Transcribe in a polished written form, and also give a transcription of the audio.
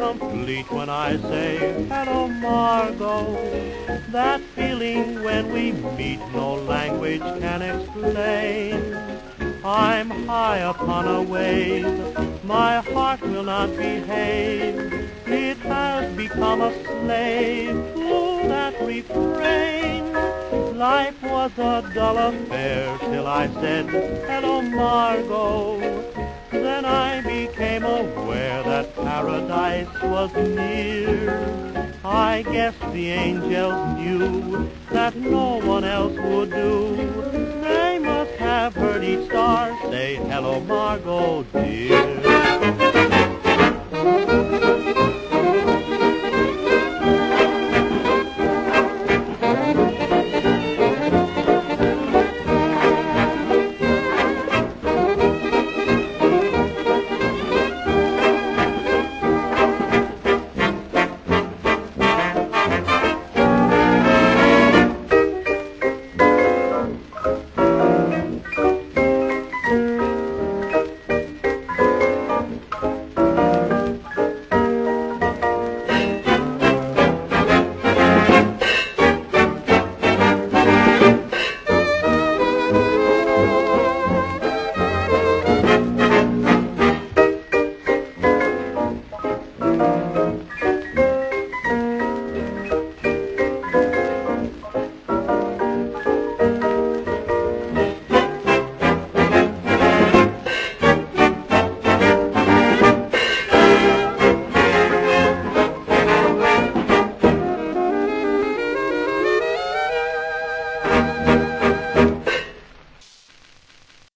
complete when I say, hello, Margot. That feeling when we meet no language can explain. I'm high upon a wave, my heart will not behave. It has become a slave to that refrain. Life was a dull affair till I said, hello, Margot. Then I became aware that paradise was near. I guess the angels knew that no one else would do. They must have heard each star say, hello, Margot, dear.